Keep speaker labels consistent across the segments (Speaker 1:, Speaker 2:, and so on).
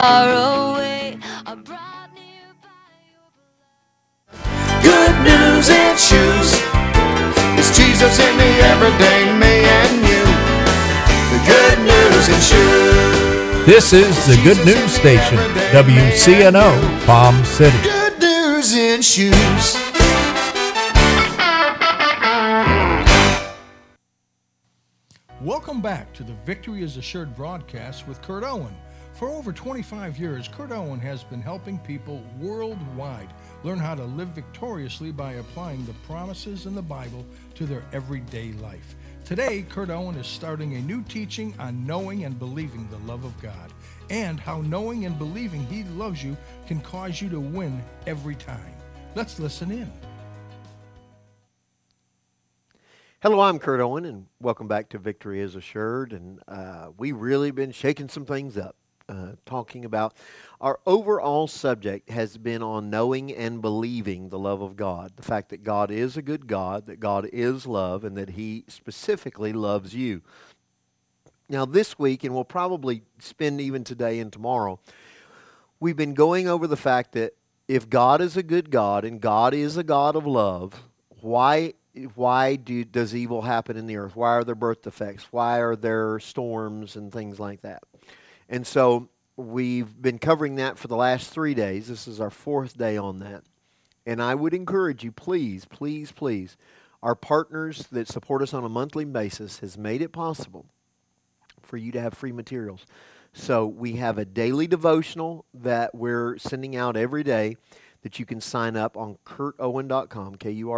Speaker 1: far away, are brought near by your blood.
Speaker 2: Good news and shoes. It's Jesus in the everyday me and you. The good news and shoes.
Speaker 3: This is the Good News Station, WCNO, Palm City.
Speaker 2: Good news and shoes.
Speaker 4: Welcome back to the Victory is Assured broadcast with Kurt Owen. For over 25 years, Kurt Owen has been helping people worldwide learn how to live victoriously by applying the promises in the Bible to their everyday life. Today, Kurt Owen is starting a new teaching on knowing and believing the love of God, and how knowing and believing He loves you can cause you to win every time. Let's listen in.
Speaker 5: Hello, I'm Kurt Owen, and welcome back to Victory is Assured. And we've really been shaking some things up, talking about our overall subject has been on knowing and believing the love of God. The fact that God is a good God, that God is love, and that He specifically loves you. Now, this week, and we'll probably spend even today and tomorrow, we've been going over the fact that if God is a good God and God is a God of love, why does evil happen in the earth? Why are there birth defects? Why are there storms and things like that? And so we've been covering that for the last 3 days. This is our 4th day on that. And I would encourage you, please, please, please, our partners that support us on a monthly basis has made it possible for you to have free materials. So we have a daily devotional that we're sending out every day that you can sign up on kurtowen.com,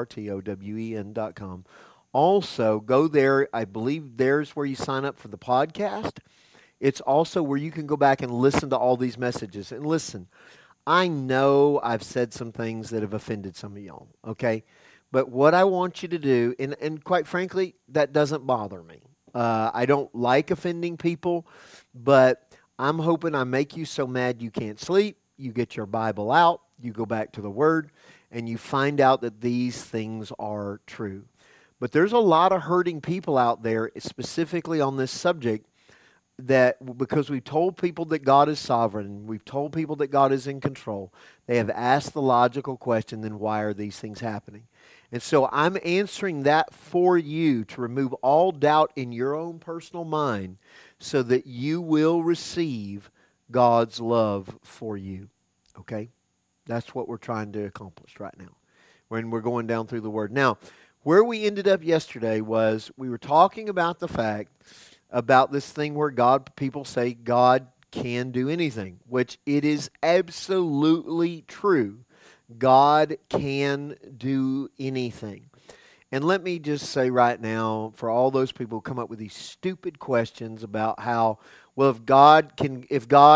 Speaker 5: KURTOWEN.com. Also, go there. I believe there's where you sign up for the podcast. It's also where you can go back and listen to all these messages. And listen, I know I've said some things that have offended some of y'all, okay? But what I want you to do, and quite frankly, that doesn't bother me. I don't like offending people, but I'm hoping I make you so mad you can't sleep. You get your Bible out. You go back to the Word, and you find out that these things are true. But there's a lot of hurting people out there, specifically on this subject, that because we've told people that God is sovereign, we've told people that God is in control, they have asked the logical question, then why are these things happening? And so I'm answering that for you to remove all doubt in your own personal mind so that you will receive God's love for you. Okay? That's what we're trying to accomplish right now when we're going down through the Word. Now, where we ended up yesterday was we were talking about the fact about this thing where people say God can do anything, which it is absolutely true. God can do anything. And let me just say right now, for all those people who come up with these stupid questions about how, well, if God can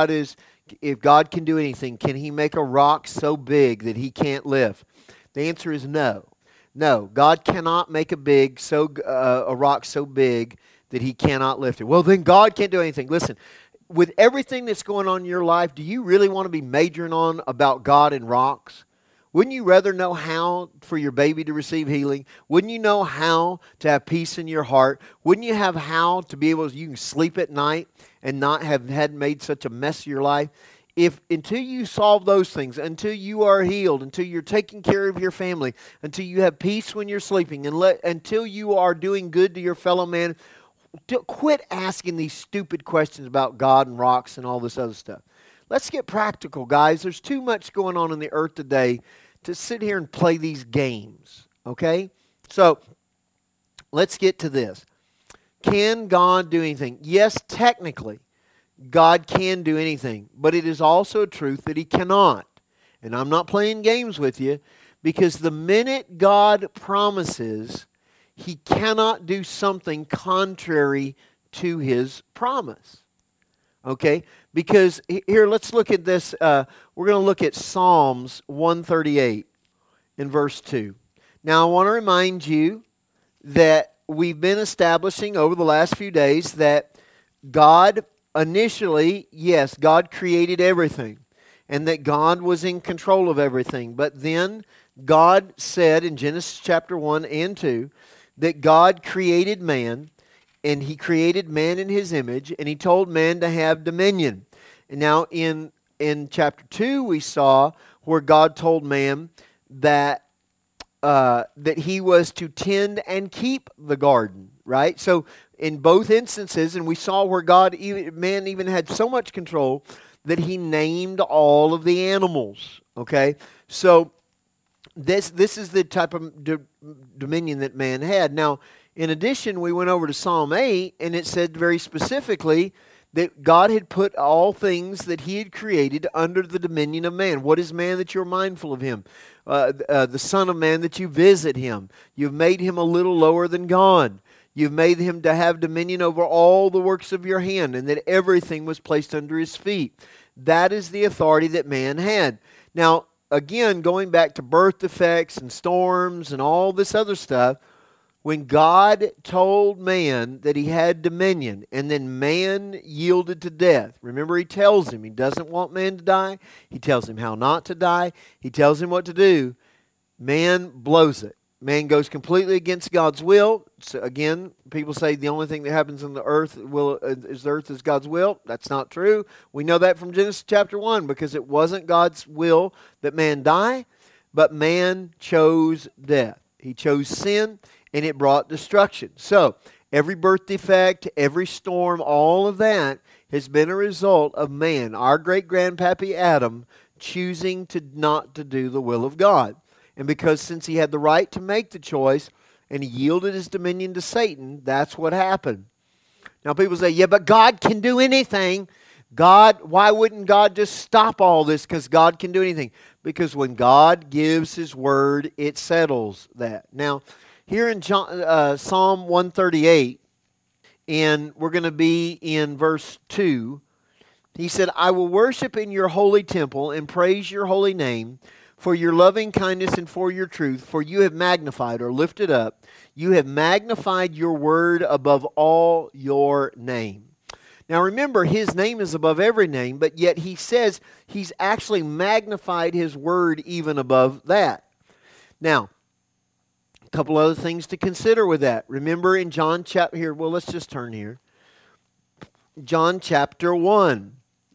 Speaker 5: do anything, can He make a rock so big that He can't lift? The answer is no. No, God cannot make a rock so big that He cannot lift it. Well, then God can't do anything. Listen, with everything that's going on in your life, do you really want to be majoring on about God and rocks? Wouldn't you rather know how for your baby to receive healing? Wouldn't you know how to have peace in your heart? Wouldn't you have how to be able to, you can sleep at night and not have had made such a mess of your life? Until you solve those things, until you are healed, until you're taking care of your family, until you have peace when you're sleeping, until you are doing good to your fellow man, quit asking these stupid questions about God and rocks and all this other stuff. Let's get practical, guys. There's too much going on in the earth today to sit here and play these games, okay? So, let's get to this. Can God do anything? Yes, technically, God can do anything, but it is also a truth that He cannot. And I'm not playing games with you, because the minute God promises, He cannot do something contrary to His promise. Okay? Because here, let's look at this. We're going to look at Psalms 138 in verse 2. Now, I want to remind you that we've been establishing over the last few days that God initially, yes, God created everything, and that God was in control of everything. But then God said in Genesis chapter 1 and 2 that God created man, and He created man in His image, and He told man to have dominion. And now in in chapter 2, we saw where God told man that that he was to tend and keep the garden, right? So in both instances, and we saw where man even had so much control that he named all of the animals, okay? So this is the type of dominion that man had. Now, in addition, we went over to Psalm 8, and it said very specifically that God had put all things that he had created under the dominion of man. What is man that you're mindful of him? The Son of Man that you visit him. You've made him a little lower than God. You've made him to have dominion over all the works of your hand, and that everything was placed under his feet. That is the authority that man had. Now, again, going back to birth defects and storms and all this other stuff, when God told man that he had dominion, and then man yielded to death. Remember, he tells him he doesn't want man to die. He tells him how not to die. He tells him what to do. Man blows it. Man goes completely against God's will. So again, people say the only thing that happens on the earth is God's will. That's not true. We know that from Genesis chapter 1, because it wasn't God's will that man die, but man chose death. He chose sin, and it brought destruction. So every birth defect, every storm, all of that has been a result of man, our great-grandpappy Adam, choosing not to do the will of God. And because since he had the right to make the choice and he yielded his dominion to Satan, that's what happened. Now people say, yeah, but God can do anything. Why wouldn't God just stop all this? Because God can do anything. Because when God gives his word, it settles that. Now, here in Psalm 138, and we're going to be in verse 2, he said, I will worship in your holy temple and praise your holy name for your loving kindness and for your truth, for you have magnified or lifted up. You have magnified your word above all your name. Now remember, his name is above every name, but yet he says he's actually magnified his word even above that. Now, a couple other things to consider with that. Remember in John chapter here, well, let's just turn here. John chapter 1.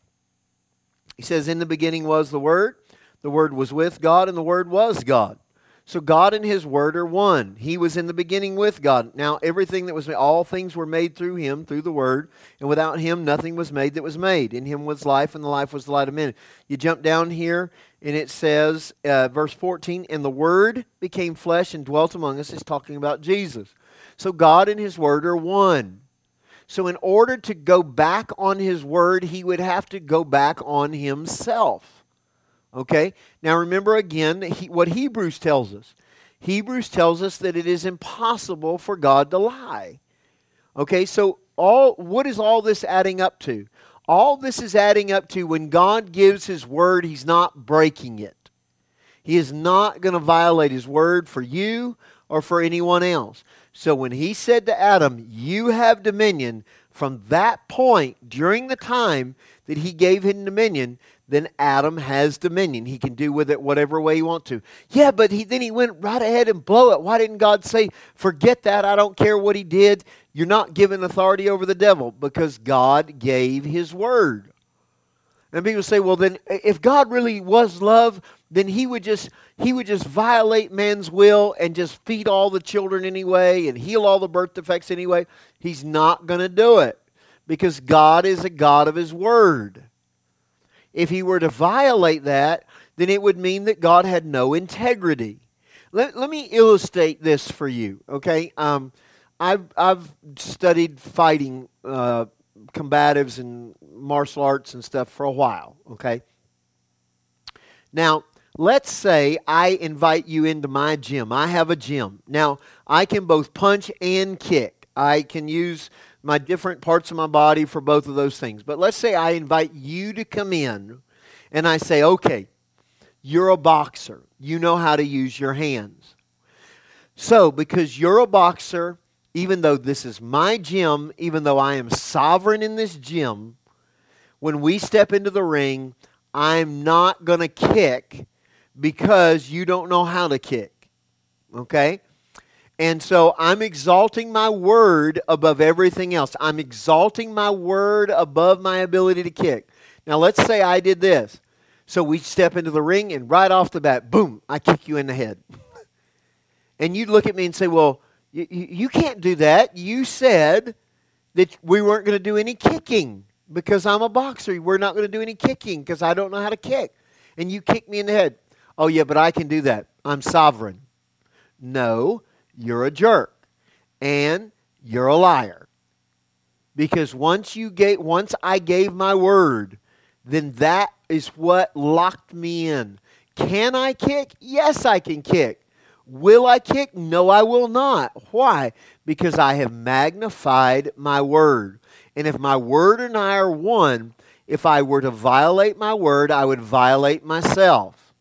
Speaker 5: He says, in the beginning was the Word was with God, and the Word was God. So God and his Word are one. He was in the beginning with God. Now everything that was made, all things were made through him, through the Word, and without him nothing was made that was made. In him was life, and the life was the light of men. You jump down here, and it says, verse 14, and the Word became flesh and dwelt among us. It's talking about Jesus. So God and his Word are one. So in order to go back on his Word, he would have to go back on himself. Okay? Now remember again what Hebrews tells us. Hebrews tells us that it is impossible for God to lie. Okay, so what is all this adding up to? All this is adding up to when God gives his word, he's not breaking it. He is not going to violate his word for you or for anyone else. So when he said to Adam, you have dominion, from that point, during the time that he gave him dominion, then Adam has dominion. He can do with it whatever way he wants to. Yeah, but then he went right ahead and blew it. Why didn't God say, forget that, I don't care what he did. You're not giving authority over the devil, because God gave his word. And people say, well then, if God really was love, then he would just violate man's will and just feed all the children anyway and heal all the birth defects anyway. He's not going to do it, because God is a God of his word. If he were to violate that, then it would mean that God had no integrity. Let me illustrate this for you, okay? I've studied fighting combatives and martial arts and stuff for a while, okay? Now, let's say I invite you into my gym. I have a gym. Now, I can both punch and kick. I can use my different parts of my body for both of those things. But let's say I invite you to come in and I say, okay, you're a boxer. You know how to use your hands. So, because you're a boxer, even though this is my gym, even though I am sovereign in this gym, when we step into the ring, I'm not going to kick because you don't know how to kick. Okay? And so I'm exalting my word above everything else. I'm exalting my word above my ability to kick. Now let's say I did this. So we step into the ring and right off the bat, boom, I kick you in the head. And you'd look at me and say, well, you can't do that. You said that we weren't going to do any kicking because I'm a boxer. We're not going to do any kicking because I don't know how to kick. And you kick me in the head. Oh, yeah, but I can do that. I'm sovereign. No, you're a jerk. And you're a liar. Because once I gave my word, then that is what locked me in. Can I kick? Yes, I can kick. Will I kick? No, I will not. Why? Because I have magnified my word. And if my word and I are one, if I were to violate my word, I would violate myself.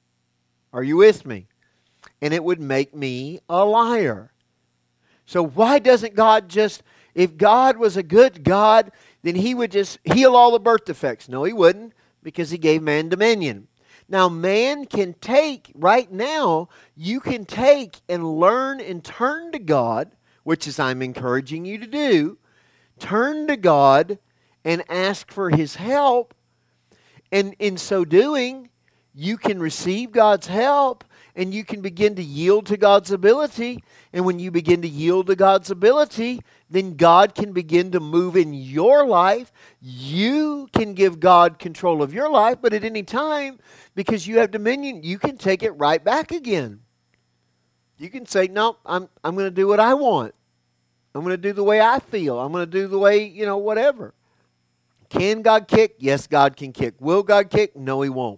Speaker 5: Are you with me? And it would make me a liar. So why doesn't God just, if God was a good God, then He would just heal all the birth defects? No, He wouldn't, because He gave man dominion. Now, man can take, right now, you can take and learn and turn to God, which is I'm encouraging you to do. Turn to God and ask for His help. And in so doing, you can receive God's help and you can begin to yield to God's ability. And when you begin to yield to God's ability, then God can begin to move in your life. You can give God control of your life, but at any time, because you have dominion, you can take it right back again. You can say, no, I'm going to do what I want. I'm going to do the way I feel. I'm going to do the way, whatever. Can God kick? Yes, God can kick. Will God kick? No, He won't.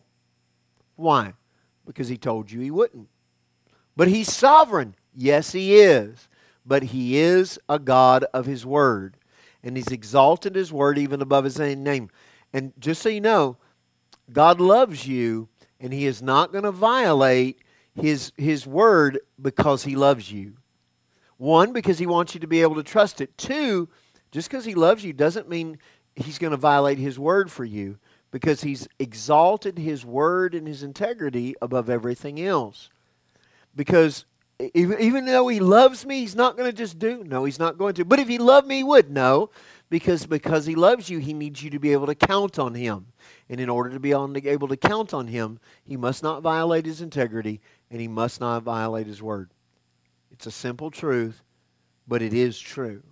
Speaker 5: Why? Because He told you He wouldn't. But He's sovereign. Yes, He is. But He is a God of His word. And He's exalted His word even above His own name. And just so you know, God loves you, and He is not going to violate His word because He loves you. One, because He wants you to be able to trust it. Two, just because He loves you doesn't mean He's going to violate His word for you, because He's exalted His word and His integrity above everything else. Because even though He loves me, He's not going to just do. No, He's not going to. But if He loved me, He would. No, because He loves you, He needs you to be able to count on Him. And in order to be able to count on Him, He must not violate His integrity, and He must not violate His word. It's a simple truth, but it is true.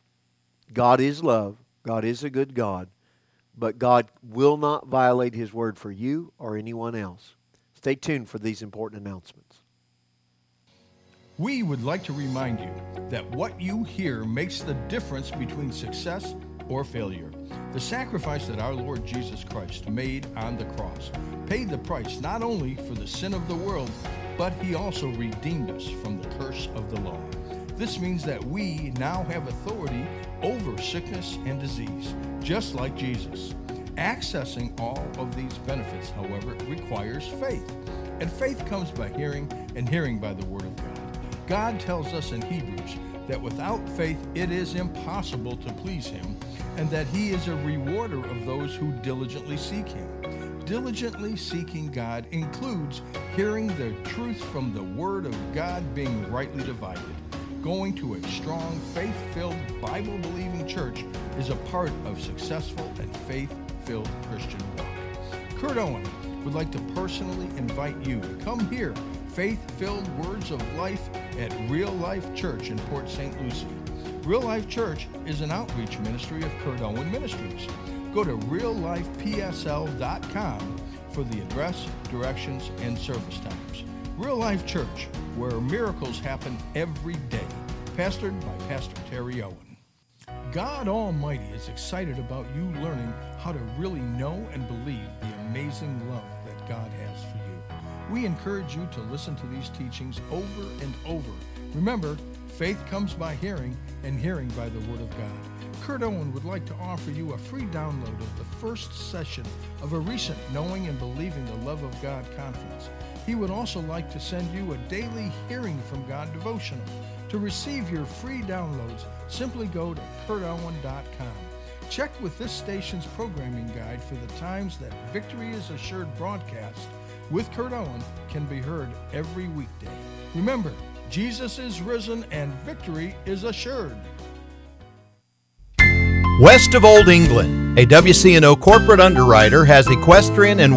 Speaker 5: God is love. God is a good God. But God will not violate His word for you or anyone else. Stay tuned for these important announcements.
Speaker 4: We would like to remind you that what you hear makes the difference between success or failure. The sacrifice that our Lord Jesus Christ made on the cross paid the price not only for the sin of the world, but He also redeemed us from the curse of the law. This means that we now have authority over sickness and disease, just like Jesus. Accessing all of these benefits, however, requires faith. And faith comes by hearing, and hearing by the Word of God. God tells us in Hebrews that without faith it is impossible to please Him, and that He is a rewarder of those who diligently seek Him. Diligently seeking God includes hearing the truth from the Word of God being rightly divided. Going to a strong, faith-filled, Bible-believing church is a part of successful and faith-filled Christian walk. Kurt Owen would like to personally invite you to come hear faith-filled words of life at Real Life Church in Port St. Lucie. Real Life Church is an outreach ministry of Kurt Owen Ministries. Go to reallifepsl.com for the address, directions, and service times. Real Life Church, where miracles happen every day. Pastored by Pastor Terry Owen. God Almighty is excited about you learning how to really know and believe the amazing love that God has for you. We encourage you to listen to these teachings over and over. Remember, faith comes by hearing, and hearing by the Word of God. Kurt Owen would like to offer you a free download of the first session of a recent Knowing and Believing the Love of God conference. He would also like to send you a daily Hearing from God devotional. To receive your free downloads, simply go to kurtowen.com. Check with this station's programming guide for the times that Victory is Assured broadcast with Kurt Owen can be heard every weekday. Remember, Jesus is risen and victory is assured.
Speaker 3: West of Old England A WCNO corporate underwriter has equestrian and